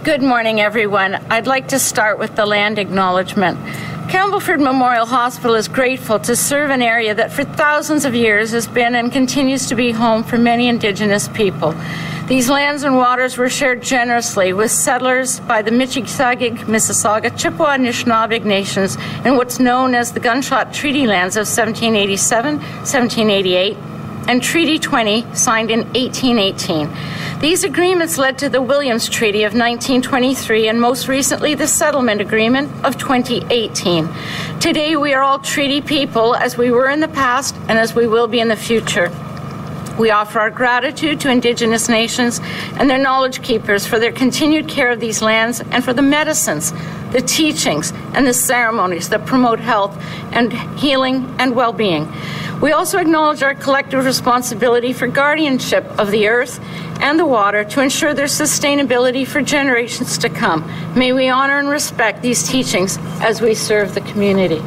Good morning, everyone. I'd like to start with the land acknowledgement. Campbellford Memorial Hospital is grateful to serve an area that for thousands of years has been and continues to be home for many Indigenous people. These lands and waters were shared generously with settlers by the Michisagic, Mississauga, Chippewa, and Anishinaabeg nations in what's known as the Gunshot Treaty Lands of 1787, 1788, and Treaty 20, signed in 1818. These agreements led to the Williams Treaty of 1923 and most recently the Settlement Agreement of 2018. Today we are all treaty people as we were in the past and as we will be in the future. We offer our gratitude to Indigenous nations and their knowledge keepers for their continued care of these lands and for the medicines, the teachings, and the ceremonies that promote health and healing and well-being. We also acknowledge our collective responsibility for guardianship of the earth and the water to ensure their sustainability for generations to come. May we honor and respect these teachings as we serve the community.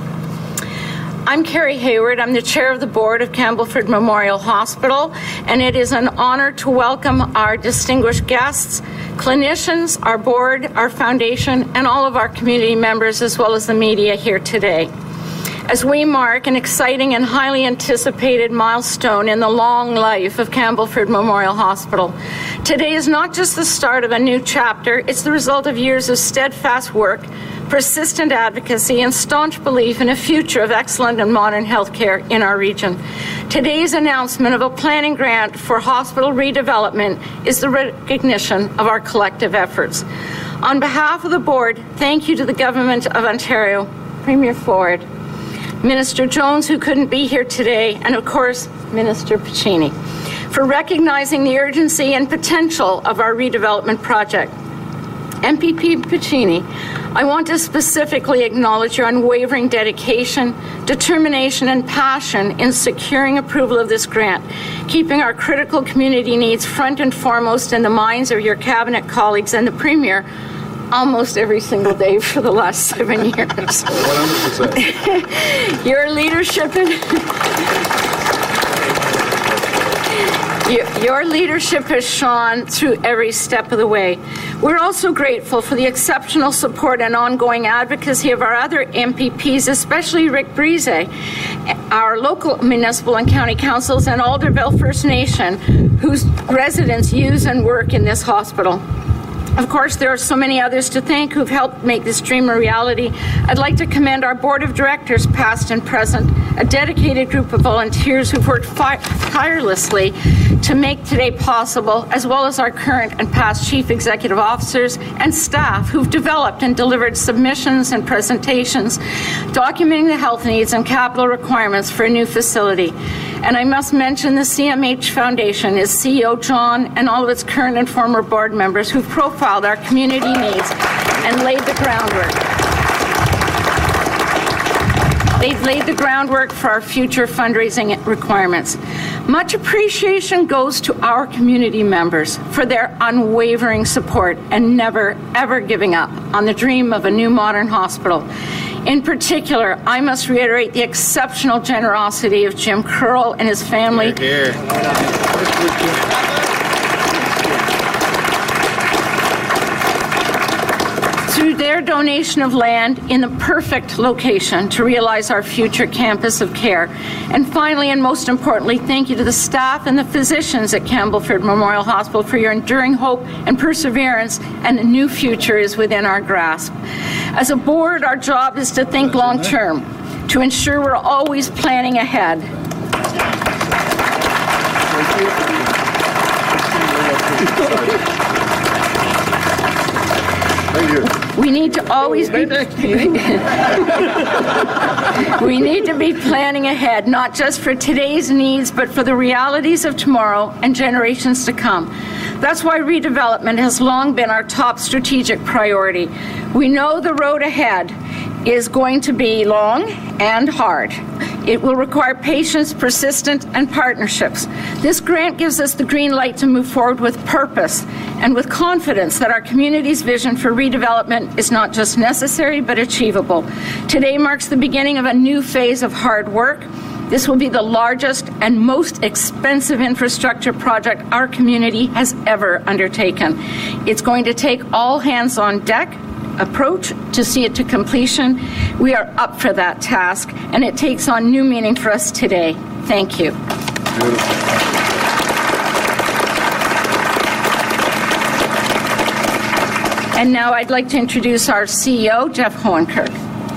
I'm Carrie Hayward. I'm the chair of the board of Campbellford Memorial Hospital, and it is an honor to welcome our distinguished guests, clinicians, our board, our foundation, and all of our community members, as well as the media here today, as we mark an exciting and highly anticipated milestone in the long life of Campbellford Memorial Hospital. Today is not just the start of a new chapter, it's the result of years of steadfast work, persistent advocacy, and staunch belief in a future of excellent and modern healthcare in our region. Today's announcement of a planning grant for hospital redevelopment is the recognition of our collective efforts. On behalf of the board, thank you to the Government of Ontario, Premier Ford, Minister Jones, who couldn't be here today, and of course, Minister Piccini, for recognizing the urgency and potential of our redevelopment project. MPP Piccini, I want to specifically acknowledge your unwavering dedication, determination, and passion in securing approval of this grant, keeping our critical community needs front and foremost in the minds of your cabinet colleagues and the Premier almost every single day for the last 7 years. 100%. Your leadership has shone through every step of the way. We're also grateful for the exceptional support and ongoing advocacy of our other MPPs, especially Rick Brise, our local municipal and county councils, and Alderville First Nation, whose residents use and work in this hospital. Of course, there are so many others to thank who've helped make this dream a reality. I'd like to commend our board of directors, past and present, a dedicated group of volunteers who've worked tirelessly to make today possible, as well as our current and past chief executive officers and staff who've developed and delivered submissions and presentations documenting the health needs and capital requirements for a new facility. And I must mention the CMH Foundation, its CEO John, and all of its current and former board members who've profiled our community needs and laid the groundwork. They've laid the groundwork for our future fundraising requirements. Much appreciation goes to our community members for their unwavering support and never, ever giving up on the dream of a new modern hospital. In particular, I must reiterate the exceptional generosity of Jim Curl and his family. Here. Through their donation of land in the perfect location to realize our future campus of care. And finally, and most importantly, thank you to the staff and the physicians at Campbellford Memorial Hospital for your enduring hope and perseverance, and a new future is within our grasp. As a board, our job is to think long term, to ensure we're always planning ahead. We need to always be we need to be planning ahead, not just for today's needs, but for the realities of tomorrow and generations to come. That's why redevelopment has long been our top strategic priority. We know the road ahead is going to be long and hard. It will require patience, persistence, and partnerships. This grant gives us the green light to move forward with purpose and with confidence that our community's vision for redevelopment is not just necessary, but achievable. Today marks the beginning of a new phase of hard work, This will be the largest and most expensive infrastructure project our community has ever undertaken. It's going to take all hands on deck approach to see it to completion. We are up for that task, and it takes on new meaning for us today. Thank you. And now I'd like to introduce our CEO, Jeff Hohenkirk.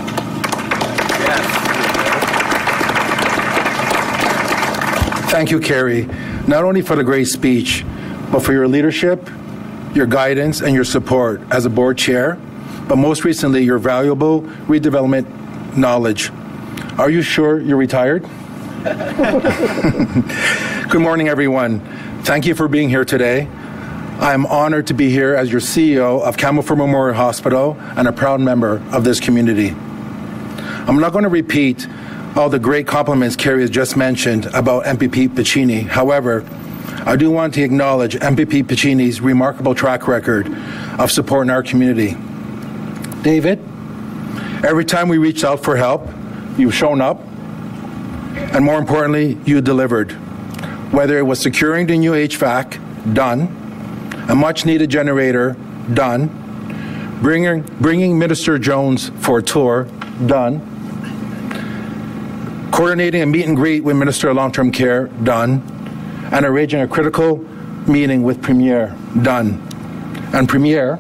Thank you, Carrie, not only for the great speech, but for your leadership, your guidance, and your support as a board chair, but most recently, your valuable redevelopment knowledge. Are you sure you're retired? Good morning, everyone. Thank you for being here today. I'm honored to be here as your CEO of Campbellford Memorial Hospital and a proud member of this community. I'm not going to repeat all the great compliments Carrie has just mentioned about MPP Piccini. However, I do want to acknowledge MPP Piccini's remarkable track record of support in our community. David, every time we reached out for help, you've shown up, and more importantly, you delivered. Whether it was securing the new HVAC, done, a much-needed generator, done, bringing Minister Jones for a tour, done, coordinating a meet and greet with Minister of Long-Term Care, done, and arranging a critical meeting with Premier, done. And Premier,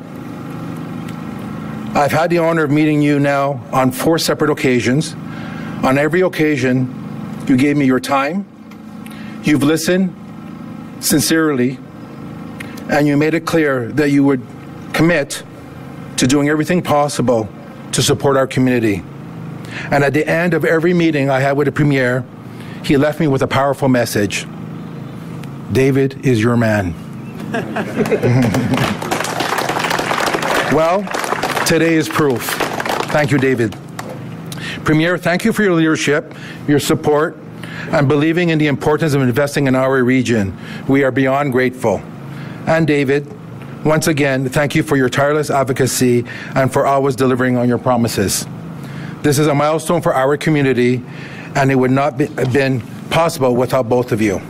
I've had the honor of meeting you now on 4 separate occasions. On every occasion, you gave me your time, you've listened sincerely, and you made it clear that you would commit to doing everything possible to support our community. And at the end of every meeting I had with the Premier, he left me with a powerful message. David is your man. Well, today is proof. Thank you, David. Premier, thank you for your leadership, your support, and believing in the importance of investing in our region. We are beyond grateful. And David, once again, thank you for your tireless advocacy and for always delivering on your promises. This is a milestone for our community, and it would not have been possible without both of you.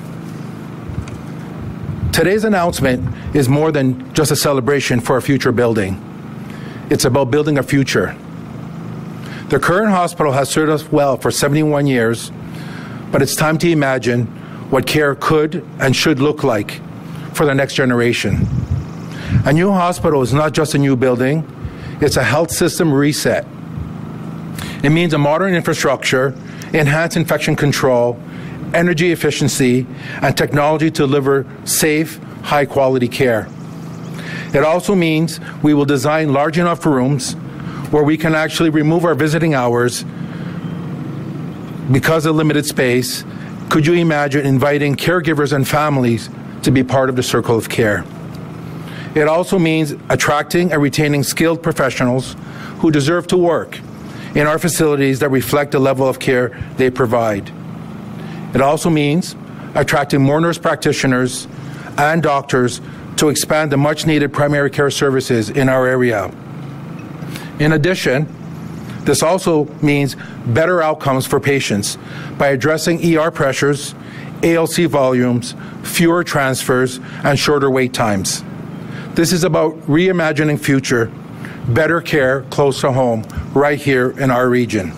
Today's announcement is more than just a celebration for a future building. It's about building a future. The current hospital has served us well for 71 years, but it's time to imagine what care could and should look like for the next generation. A new hospital is not just a new building, it's a health system reset. It means a modern infrastructure, enhanced infection control, energy efficiency, and technology to deliver safe, high-quality care. It also means we will design large enough rooms where we can actually remove our visiting hours because of limited space. Could you imagine inviting caregivers and families to be part of the circle of care? It also means attracting and retaining skilled professionals who deserve to work in our facilities that reflect the level of care they provide. It also means attracting more nurse practitioners and doctors to expand the much-needed primary care services in our area. In addition, this also means better outcomes for patients by addressing ER pressures, ALC volumes, fewer transfers, and shorter wait times. This is about reimagining future, better care close to home, right here in our region.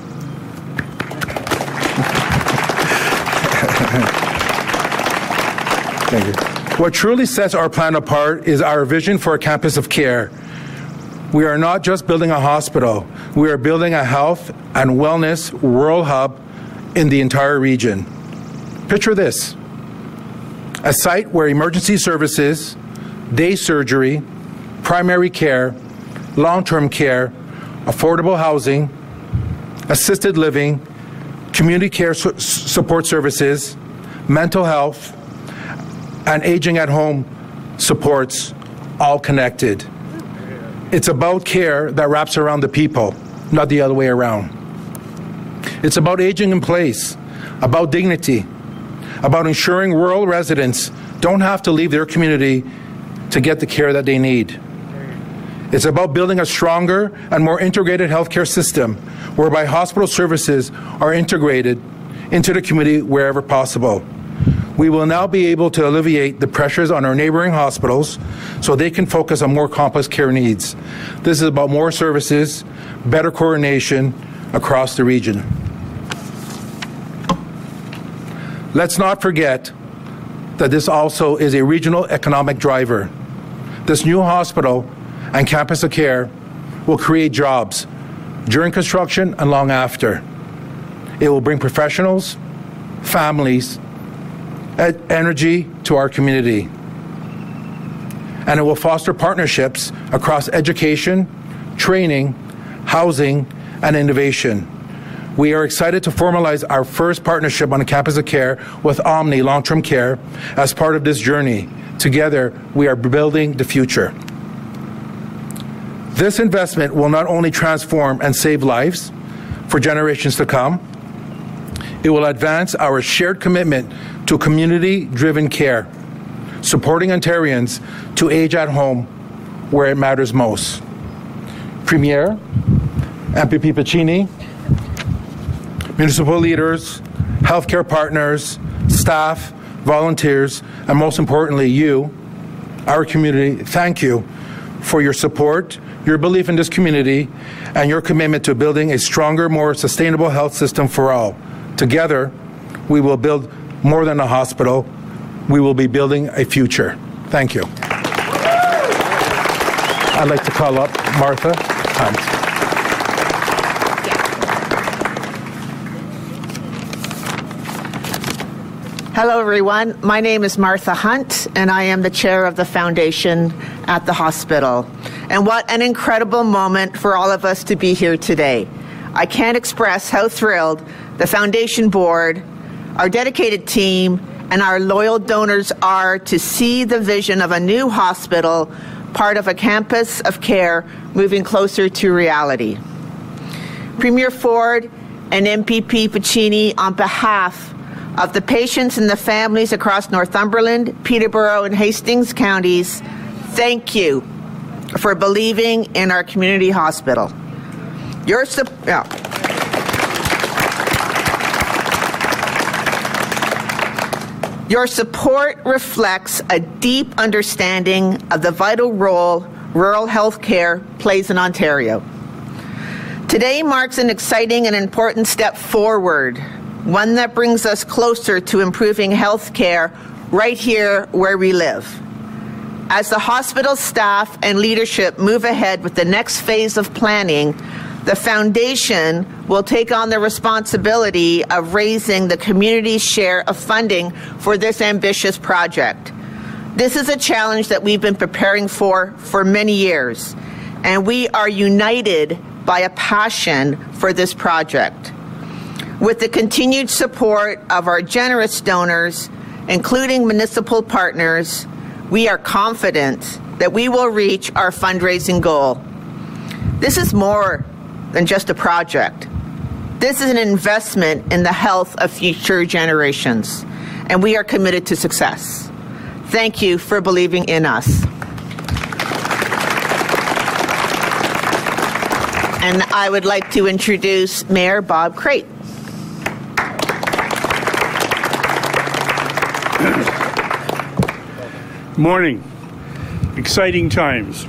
Thank you. What truly sets our plan apart is our vision for a campus of care. We are not just building a hospital, we are building a health and wellness rural hub in the entire region. Picture this: a site where emergency services, day surgery, primary care, long-term care, affordable housing, assisted living, community care support services, mental health, and aging at home supports, all connected. It's about care that wraps around the people, not the other way around. It's about aging in place, about dignity, about ensuring rural residents don't have to leave their community to get the care that they need. It's about building a stronger and more integrated healthcare system whereby hospital services are integrated into the community wherever possible. We will now be able to alleviate the pressures on our neighboring hospitals so they can focus on more complex care needs. This is about more services, better coordination across the region. Let's not forget that this also is a regional economic driver. This new hospital and campus of care will create jobs during construction and long after. It will bring professionals, families, energy to our community. And it will foster partnerships across education, training, housing, and innovation. We are excited to formalize our first partnership on a campus of care with Omni Long-Term Care as part of this journey. Together, we are building the future. This investment will not only transform and save lives for generations to come, it will advance our shared commitment to community-driven care, supporting Ontarians to age at home where it matters most. Premier, MPP Piccini, municipal leaders, healthcare partners, staff, volunteers, and most importantly, you, our community, thank you for your support, your belief in this community, and your commitment to building a stronger, more sustainable health system for all. Together, we will build more than a hospital. We will be building a future. Thank you. I'd like to call up Martha Hunt. Hello, everyone. My name is Martha Hunt, and I am the chair of the foundation at the hospital. And what an incredible moment for all of us to be here today. I can't express how thrilled the foundation board, our dedicated team, and our loyal donors are to see the vision of a new hospital, part of a campus of care, moving closer to reality. Premier Ford and MPP Piccini, on behalf of the patients and the families across Northumberland, Peterborough, and Hastings counties, thank you for believing in our community hospital. Your support reflects a deep understanding of the vital role rural health care plays in Ontario. Today marks an exciting and important step forward, one that brings us closer to improving health care right here where we live. As the hospital staff and leadership move ahead with the next phase of planning, the foundation will take on the responsibility of raising the community's share of funding for this ambitious project. This is a challenge that we've been preparing for many years, and we are united by a passion for this project. With the continued support of our generous donors, including municipal partners, we are confident that we will reach our fundraising goal. This is more than just a project. This is an investment in the health of future generations, and we are committed to success. Thank you for believing in us. And I would like to introduce Mayor Bob Crate. Morning. Exciting times.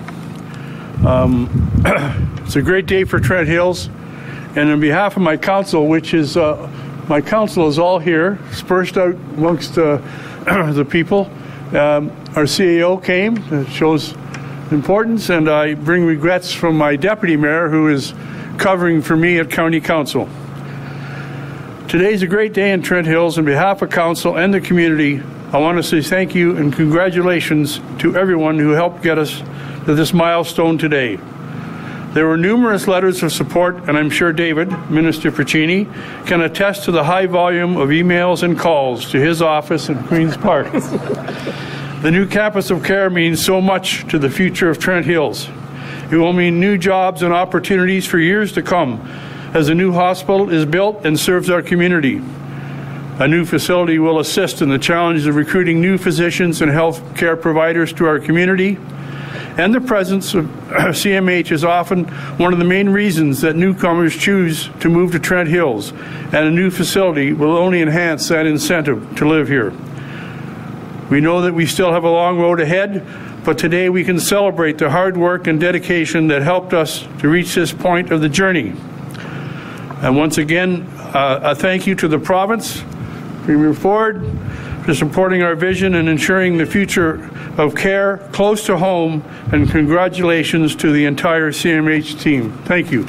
It's a great day for Trent Hills, and on behalf of my council, which is my council is all here, dispersed out amongst the people. Our CAO came. It shows importance, and I bring regrets from my deputy mayor, who is covering for me at County Council. Today's a great day in Trent Hills. On behalf of council and the community, I want to say thank you and congratulations to everyone who helped get us to this milestone today. There were numerous letters of support, and I'm sure David, Minister Piccini, can attest to the high volume of emails and calls to his office in Queen's Park. The new campus of care means so much to the future of Trent Hills. It will mean new jobs and opportunities for years to come as a new hospital is built and serves our community. A new facility will assist in the challenges of recruiting new physicians and health care providers to our community. and the presence of CMH is often one of the main reasons that newcomers choose to move to Trent Hills, and a new facility will only enhance that incentive to live here. We know that we still have a long road ahead, but today we can celebrate the hard work and dedication that helped us to reach this point of the journey. And once again, a thank you to the province, Premier Ford, for supporting our vision and ensuring the future of care close to home, and congratulations to the entire CMH team. Thank you.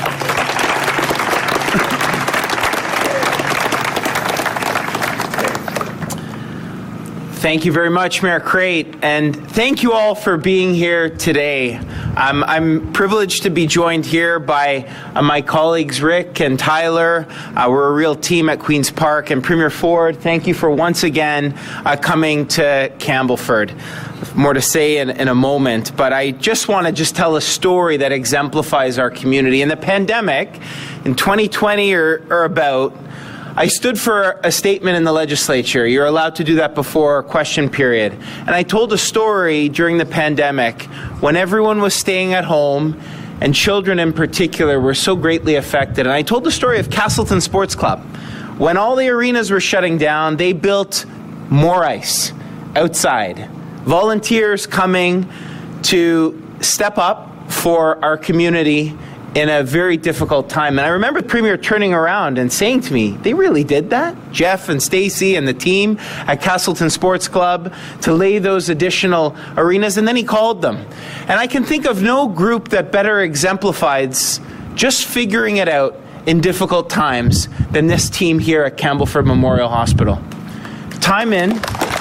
Thank you very much, Mayor Crate, and thank you all for being here today. I'm privileged to be joined here by my colleagues Rick and Tyler. We're a real team at Queen's Park, and Premier Ford, thank you for once again coming to Campbellford. More to say in a moment, but I just want to tell a story that exemplifies our community. In the pandemic, in 2020 or about, I stood for a statement in the legislature. You're allowed to do that before question period. And I told a story during the pandemic when everyone was staying at home and children in particular were so greatly affected. And I told the story of Castleton Sports Club. When all the arenas were shutting down, they built more ice outside. Volunteers coming to step up for our community in a very difficult time. And I remember the Premier turning around and saying to me, they really did that? Jeff and Stacy and the team at Castleton Sports Club to lay those additional arenas, and then he called them. And I can think of no group that better exemplifies just figuring it out in difficult times than this team here at Campbellford Memorial Hospital. Time in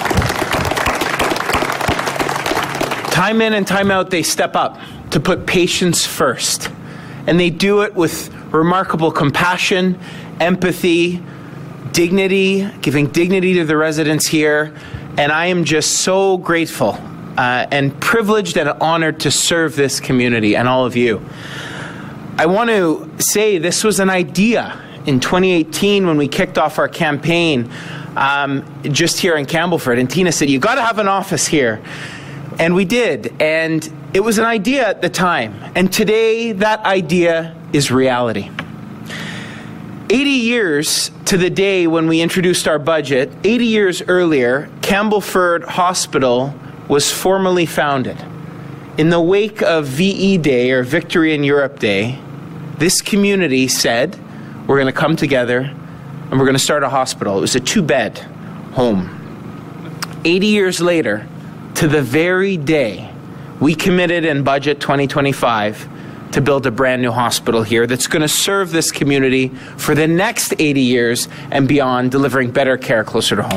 and time out, they step up to put patients first. And they do it with remarkable compassion, empathy, dignity, giving dignity to the residents here. And I am just so grateful and privileged and honored to serve this community and all of you. I want to say this was an idea in 2018 when we kicked off our campaign just here in Campbellford. And Tina said, you've got to have an office here. And we did. And it was an idea at the time, and today that idea is reality. 80 years to the day when we introduced our budget, 80 years earlier, Campbellford Hospital was formally founded. In the wake of VE Day, or Victory in Europe Day, this community said, we're going to come together and we're going to start a hospital. It was a 2-bed home. 80 years later, to the very day, we committed in Budget 2025 to build a brand new hospital here that's going to serve this community for the next 80 years and beyond, delivering better care closer to home.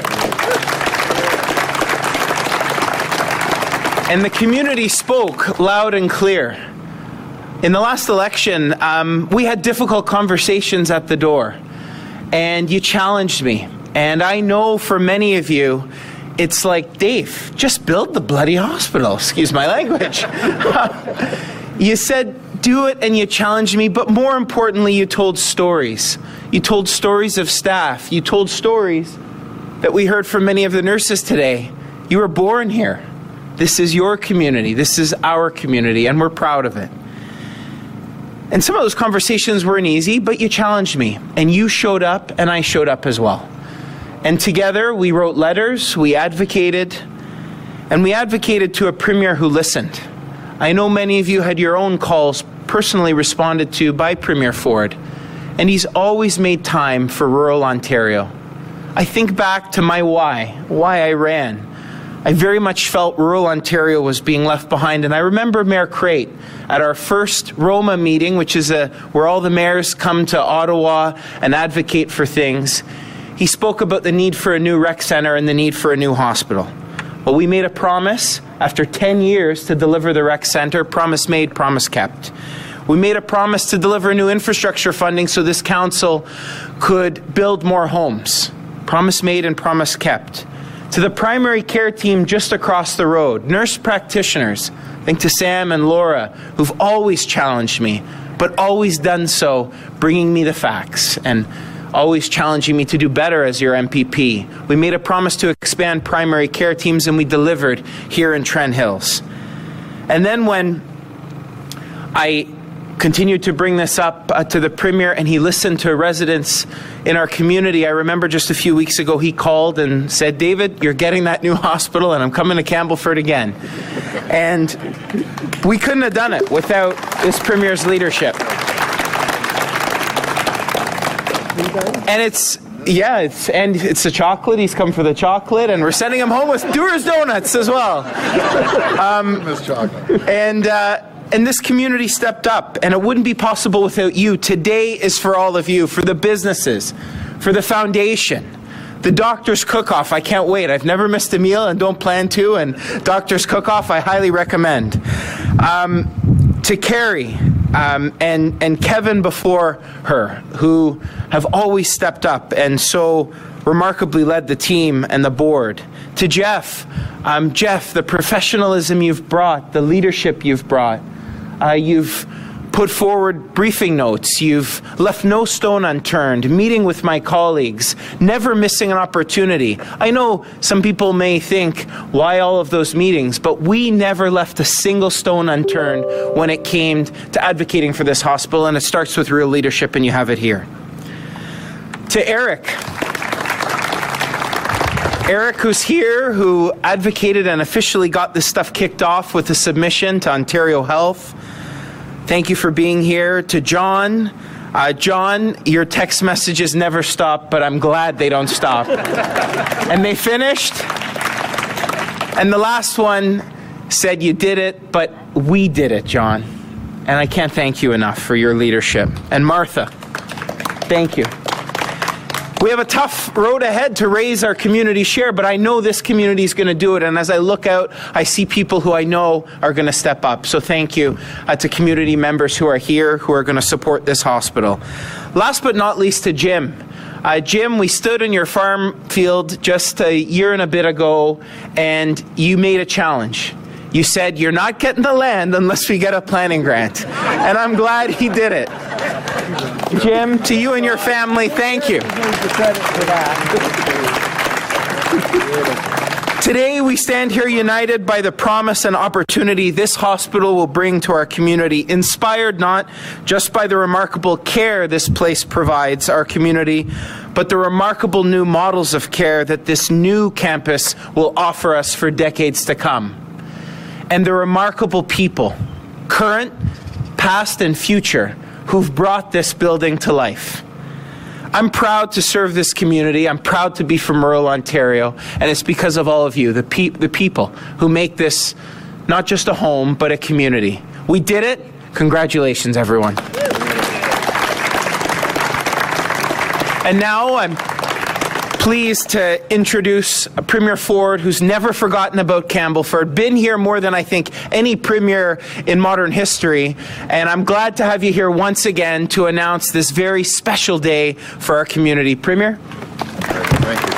And the community spoke loud and clear. In the last election, we had difficult conversations at the door, and you challenged me. And I know for many of you, it's like, Dave, just build the bloody hospital. Excuse my language. You said, do it, and you challenged me, but more importantly, you told stories. You told stories of staff. You told stories that we heard from many of the nurses today. You were born here. This is your community. This is our community, and we're proud of it. And some of those conversations weren't easy, but you challenged me, and you showed up, and I showed up as well. And together, we wrote letters, we advocated, and we advocated to a premier who listened. I know many of you had your own calls personally responded to by Premier Ford, and he's always made time for rural Ontario. I think back to my why I ran. I very much felt rural Ontario was being left behind, and I remember Mayor Crate at our first Roma meeting, which is where all the mayors come to Ottawa and advocate for things. He spoke about the need for a new rec center and the need for a new hospital. Well, we made a promise after 10 years to deliver the rec center. Promise made, promise kept. We made a promise to deliver new infrastructure funding so this council could build more homes. Promise made and promise kept. To the primary care team just across the road, nurse practitioners, think to Sam and Laura, who've always challenged me, but always done so bringing me the facts and always challenging me to do better as your MPP. We made a promise to expand primary care teams, and we delivered here in Trent Hills. And then when I continued to bring this up to the Premier and he listened to residents in our community, I remember just a few weeks ago he called and said, David, you're getting that new hospital and I'm coming to Campbellford again. And we couldn't have done it without this Premier's leadership. And it's the chocolate. He's come for the chocolate, and we're sending him home with Dewar's Donuts as well. And this community stepped up, and it wouldn't be possible without you. Today is for all of you, for the businesses, for the foundation, the Doctor's Cook-Off. I can't wait. I've never missed a meal and don't plan to, and Doctor's Cook-Off I highly recommend. To Carrie and Kevin before her, who have always stepped up and so remarkably led the team and the board. To Jeff, the professionalism you've brought, the leadership you've brought. You've put forward briefing notes. You've left no stone unturned, meeting with my colleagues, never missing an opportunity. I know some people may think, why all of those meetings? But we never left a single stone unturned when it came to advocating for this hospital, and it starts with real leadership, and you have it here. To Eric, who's here, who advocated and officially got this stuff kicked off with a submission to Ontario Health. Thank you for being here. To John, your text messages never stop, but I'm glad they don't stop. And they finished. And the last one said you did it, but we did it, John. And I can't thank you enough for your leadership. And Martha, thank you. We have a tough road ahead to raise our community share, but I know this community is going to do it. And as I look out, I see people who I know are going to step up. So thank you to community members who are here, who are going to support this hospital. Last but not least, to Jim. Jim, we stood in your farm field just a year and a bit ago, and you made a challenge. You said, you're not getting the land unless we get a planning grant. And I'm glad he did it. Jim, to you and your family, thank you. Today, we stand here united by the promise and opportunity this hospital will bring to our community, inspired not just by the remarkable care this place provides our community, but the remarkable new models of care that this new campus will offer us for decades to come. And the remarkable people, current, past, and future, who've brought this building to life. I'm proud to serve this community. I'm proud to be from rural Ontario, and it's because of all of you, the people who make this not just a home, but a community. We did it. Congratulations, everyone. And now I'm pleased to introduce Premier Ford, who's never forgotten about Campbellford, been here more than I think any Premier in modern history, and I'm glad to have you here once again to announce this very special day for our community. Premier? Thank you.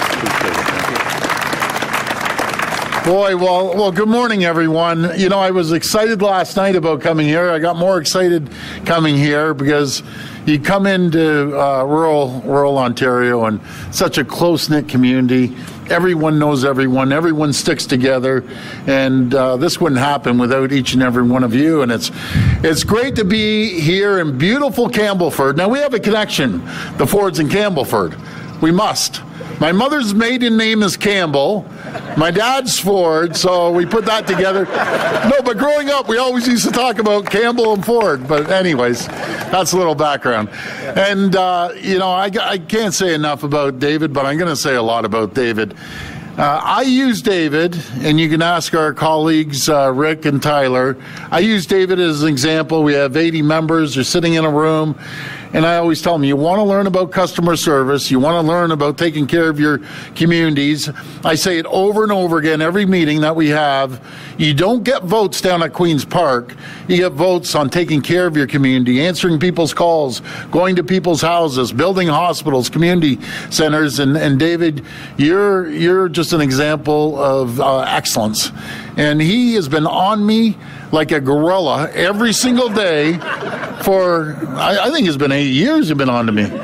Boy, well, good morning, everyone. You know, I was excited last night about coming here. I got more excited coming here because you come into rural Ontario and such a close-knit community. Everyone knows everyone. Everyone sticks together, and this wouldn't happen without each and every one of you. And it's great to be here in beautiful Campbellford. Now, we have a connection, the Fords in Campbellford. We must. My mother's maiden name is Campbell. My dad's Ford, so we put that together. No, but growing up, we always used to talk about Campbell and Ford. But anyways, that's a little background. And, you know, I can't say enough about David, but I'm going to say a lot about David. I use David, and you can ask our colleagues, Rick and Tyler. I use David as an example. We have 80 members. They're sitting in a room. And I always tell them, you want to learn about customer service. You want to learn about taking care of your communities. I say it over and over again, every meeting that we have. You don't get votes down at Queen's Park. You get votes on taking care of your community, answering people's calls, going to people's houses, building hospitals, community centers. And David, you're just an example of excellence. And he has been on me like a gorilla every single day for, I think it's been 8 years you've been on to me.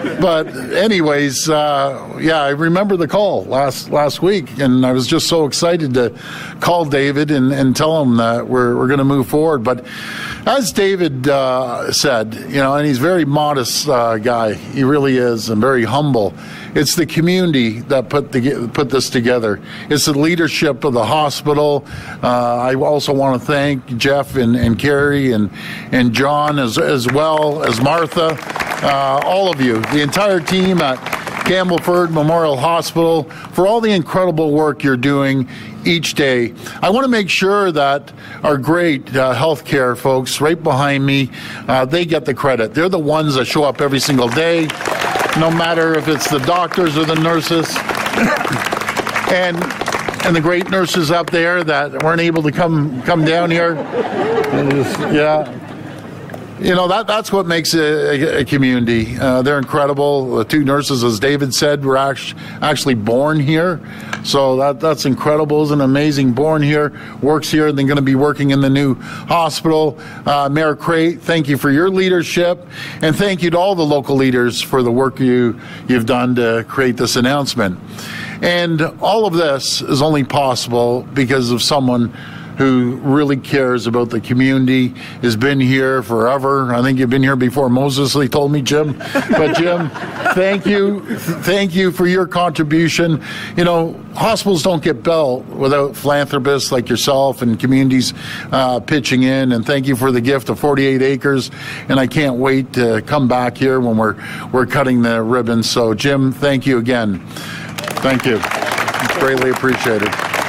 But anyways, I remember the call last week, and I was just so excited to call David and tell him that we're going to move forward. But as David said, and he's a very modest guy. He really is, and very humble. It's the community that put this together. It's the leadership of the hospital. I also want to thank Jeff and Carrie and John as well as Martha, all of you, the entire team at Campbellford Memorial Hospital, for all the incredible work you're doing each day. I want to make sure that our great healthcare folks right behind me, they get the credit. They're the ones that show up every single day, no matter if it's the doctors or the nurses, and the great nurses up there that weren't able to come down here. Yeah. That's what makes a community. They're incredible. The two nurses, as David said, were actually born here. So that's incredible. Isn't it amazing? Born here, works here, and then going to be working in the new hospital. Mayor Crate, thank you for your leadership. And thank you to all the local leaders for the work you've done to create this announcement. And all of this is only possible because of someone who really cares about the community, has been here forever. I think you've been here before Moses, they told me, Jim. But Jim, thank you for your contribution. Hospitals don't get built without philanthropists like yourself and communities pitching in. And thank you for the gift of 48 acres. And I can't wait to come back here when we're cutting the ribbons. So Jim, thank you again. Thank you. It's greatly appreciated.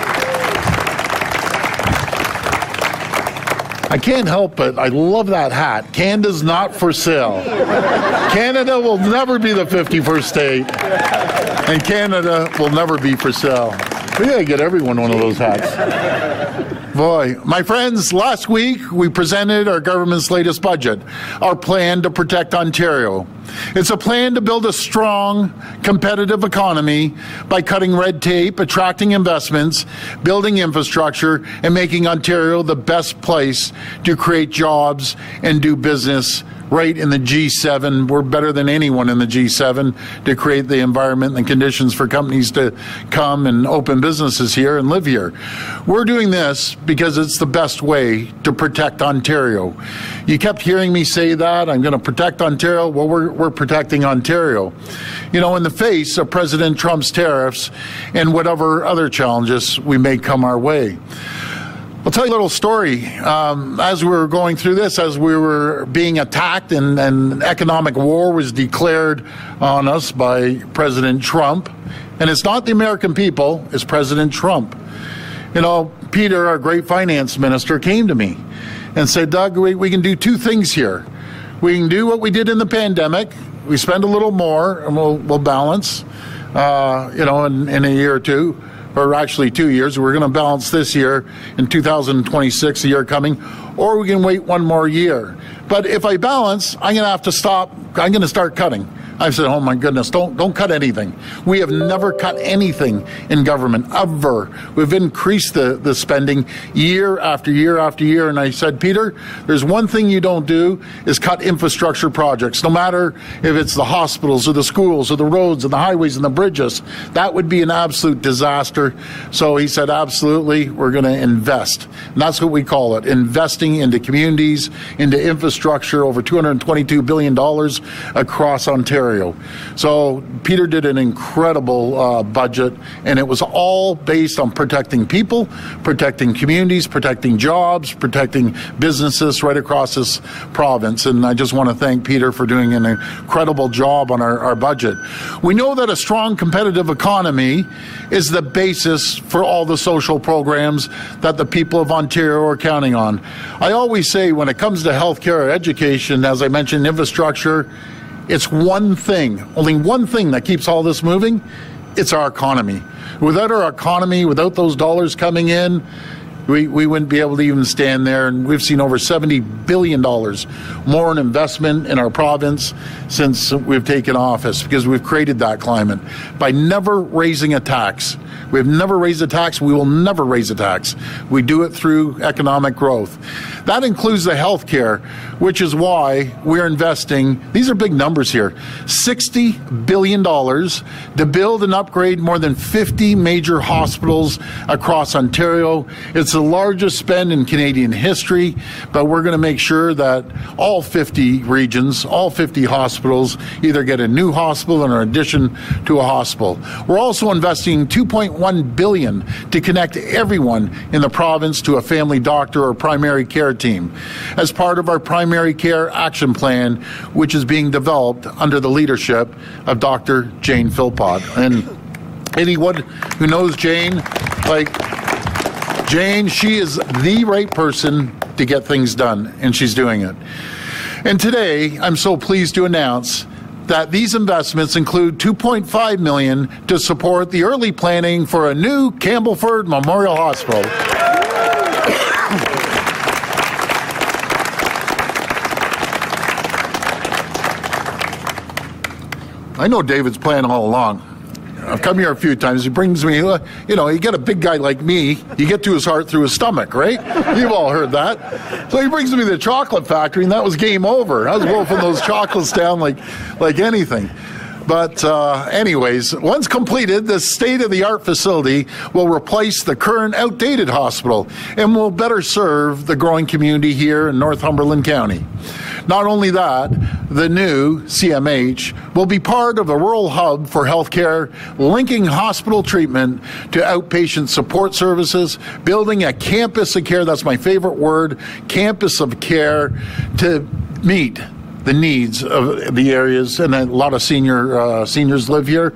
I can't help it. I love that hat. Canada's not for sale. Canada will never be the 51st state, and Canada will never be for sale. We gotta get everyone one of those hats. Boy, my friends, last week we presented our government's latest budget, our plan to protect Ontario. It's a plan to build a strong, competitive economy by cutting red tape, attracting investments, building infrastructure, and making Ontario the best place to create jobs and do business right in the G7. We're better than anyone in the G7 to create the environment and conditions for companies to come and open businesses here and live here. We're doing this because it's the best way to protect Ontario. You kept hearing me say that, I'm going to protect Ontario. Well, we're protecting Ontario. In the face of President Trump's tariffs and whatever other challenges we may come our way. I'll tell you a little story. As we were going through this, as we were being attacked and economic war was declared on us by President Trump, and it's not the American people, it's President Trump. Peter, our great finance minister, came to me and said, Doug, we can do two things here. We can do what we did in the pandemic. We spend a little more and we'll balance, in a year or two. Or actually 2 years. We're going to balance this year in 2026, the year coming, or we can wait one more year. But if I balance, I'm going to have to stop. I'm going to start cutting. I said, oh my goodness, don't cut anything. We have never cut anything in government, ever. We've increased the spending year after year after year. And I said, Peter, there's one thing you don't do is cut infrastructure projects, no matter if it's the hospitals or the schools or the roads and the highways and the bridges. That would be an absolute disaster. So he said, absolutely, we're going to invest. And that's what we call it, investing into communities, into infrastructure, over $222 billion across Ontario. So Peter did an incredible budget, and it was all based on protecting people, protecting communities, protecting jobs, protecting businesses right across this province. And I just want to thank Peter for doing an incredible job on our budget. We know that a strong competitive economy is the basis for all the social programs that the people of Ontario are counting on. I always say when it comes to healthcare or education, as I mentioned, infrastructure, it's one thing, only one thing that keeps all this moving. It's our economy. Without our economy, without those dollars coming in, we wouldn't be able to even stand there. And we've seen over $70 billion more in investment in our province since we've taken office, because we've created that climate by never raising a tax. We've never raised a tax. We will never raise a tax. We do it through economic growth. That includes the health care, which is why we're investing, these are big numbers here, $60 billion to build and upgrade more than 50 major hospitals across Ontario. It's the largest spend in Canadian history, but we're going to make sure that all 50 regions, all 50 hospitals either get a new hospital or in addition to a hospital. We're also investing $2.1 billion to connect everyone in the province to a family doctor or primary care team as part of our primary care action plan, which is being developed under the leadership of Dr. Jane Philpott. And anyone who knows Jane, Jane, she is the right person to get things done, and she's doing it. And today, I'm so pleased to announce that these investments include $2.5 million to support the early planning for a new Campbellford Memorial Hospital. I know David's plan all along. I've come here a few times. He brings me, you get a big guy like me, you get to his heart through his stomach, right? You've all heard that. So he brings me to the chocolate factory, and that was game over. I was wolfing those chocolates down like anything. But anyways, once completed, the state-of-the-art facility will replace the current outdated hospital and will better serve the growing community here in Northumberland County. Not only that, the new CMH will be part of a rural hub for healthcare, linking hospital treatment to outpatient support services, building a campus of care, that's my favorite word, campus of care, to meet the needs of the areas, and a lot of seniors live here,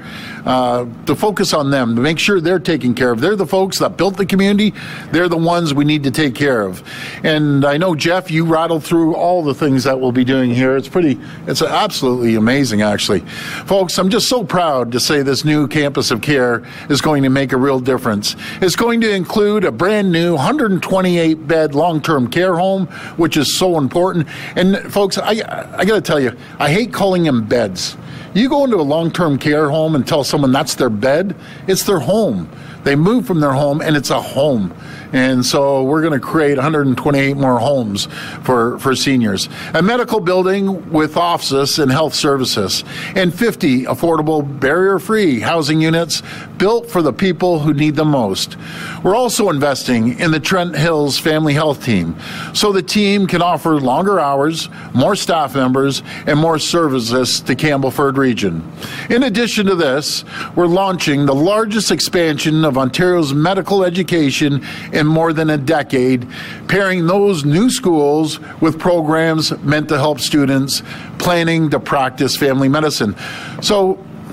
to focus on them, to make sure they're taken care of. They're the folks that built the community. They're the ones we need to take care of. And I know, Jeff, you rattled through all the things that we'll be doing here. It's absolutely amazing, actually. Folks, I'm just so proud to say this new campus of care is going to make a real difference. It's going to include a brand new 128-bed long-term care home, which is so important. And folks, I got to tell you, I hate calling them beds. You go into a long-term care home and tell someone that's their bed, it's their home. They move from their home, and it's a home. And so we're going to create 128 more homes for seniors. A medical building with offices and health services, and 50 affordable barrier-free housing units built for the people who need them most. We're also investing in the Trent Hills Family Health Team, so the team can offer longer hours, more staff members, and more services to Campbellford region. In addition to this, we're launching the largest expansion of Ontario's medical education in more than a decade, pairing those new schools with programs meant to help students planning to practice family medicine. So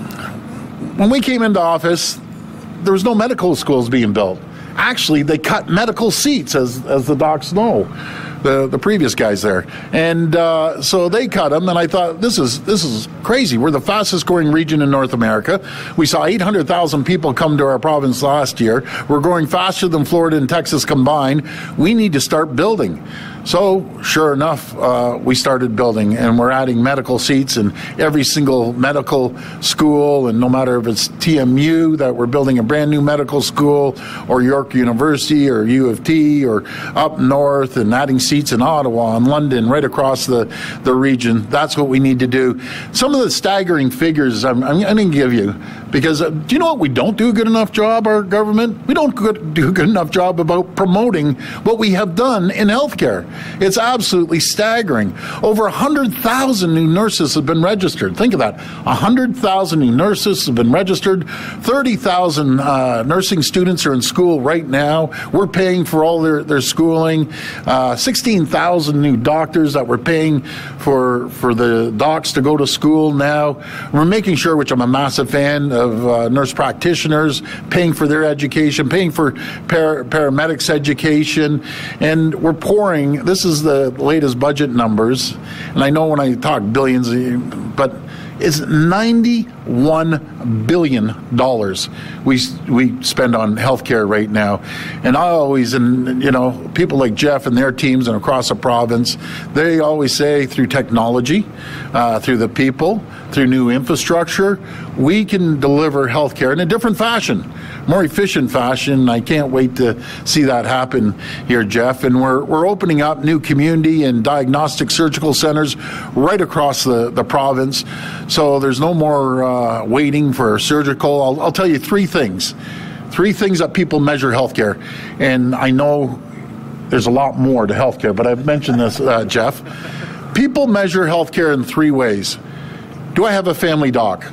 when we came into office, there was no medical schools being built. Actually, they cut medical seats, as the docs know, the previous guys there. And so they cut them, and I thought, this is crazy. We're the fastest growing region in North America. We saw 800,000 people come to our province last year. We're growing faster than Florida and Texas combined. We need to start building. So, sure enough, we started building, and we're adding medical seats in every single medical school, and no matter if it's TMU, that we're building a brand new medical school, or York University, or U of T, or up north, and adding seats in Ottawa and London, right across the region. That's what we need to do. Some of the staggering figures I'm going to give you, because do you know what we don't do a good enough job, our government? We don't do a good enough job about promoting what we have done in healthcare. It's absolutely staggering. Over 100,000 new nurses have been registered. Think of that. 100,000 new nurses have been registered. 30,000 nursing students are in school right now. We're paying for all their schooling. 16,000 new doctors that we're paying for the docs to go to school now. We're making sure, which I'm a massive fan of, nurse practitioners, paying for their education, paying for paramedics education, and we're pouring. This is the latest budget numbers, and I know when I talk billions, but it's $90 $1 billion we spend on healthcare right now. And I always, and people like Jeff and their teams and across the province, they always say through technology, through the people, through new infrastructure, we can deliver healthcare in a different fashion, more efficient fashion. I can't wait to see that happen here, Jeff. And we're opening up new community and diagnostic surgical centers right across the province. So there's no more waiting for surgical. I'll tell you three things that people measure healthcare. And I know there's a lot more to healthcare, but I've mentioned this, Jeff. People measure healthcare in three ways. Do I have a family doc?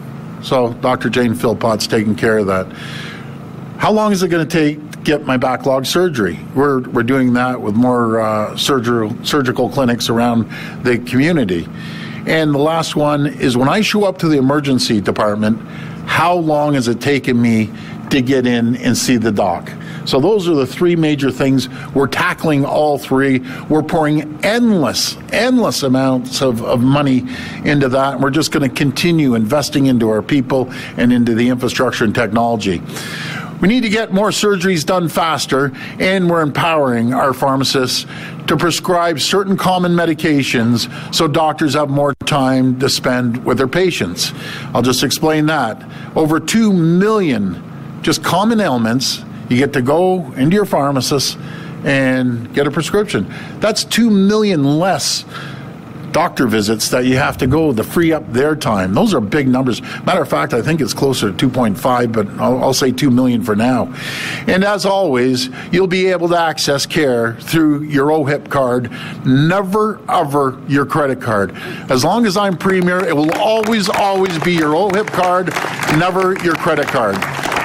So Dr. Jane Philpott's taking care of that. How long is it going to take to get my backlog surgery? We're doing that with more surgical clinics around the community. And the last one is when I show up to the emergency department, how long has it taken me to get in and see the doc? So those are the three major things. We're tackling all three. We're pouring endless amounts of money into that. And we're just going to continue investing into our people and into the infrastructure and technology. We need to get more surgeries done faster, and we're empowering our pharmacists to prescribe certain common medications so doctors have more time to spend with their patients. I'll just explain that. Over 2 million just common ailments, you get to go into your pharmacist and get a prescription. That's 2 million less doctor visits that you have to go to free up their time. Those are big numbers. Matter of fact, I think it's closer to 2.5, but I'll say 2 million for now. And as always, you'll be able to access care through your OHIP card, never ever your credit card. As long as I'm Premier, it will always be your OHIP card, never your credit card.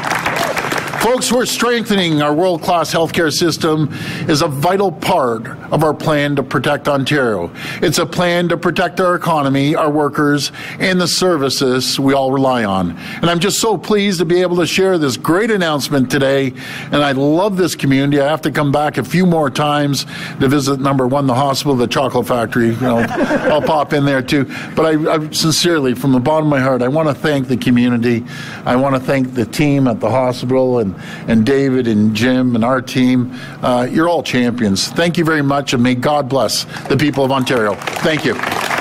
Folks, we're strengthening our world-class healthcare system is a vital part of our plan to protect Ontario. It's a plan to protect our economy, our workers, and the services we all rely on. And I'm just so pleased to be able to share this great announcement today. And I love this community. I have to come back a few more times to visit number 1, the hospital, the chocolate factory. I'll pop in there too. But I sincerely, from the bottom of my heart, I want to thank the community. I want to thank the team at the hospital and David and Jim and our team. You're all champions. Thank you very much, and may God bless the people of Ontario. Thank you.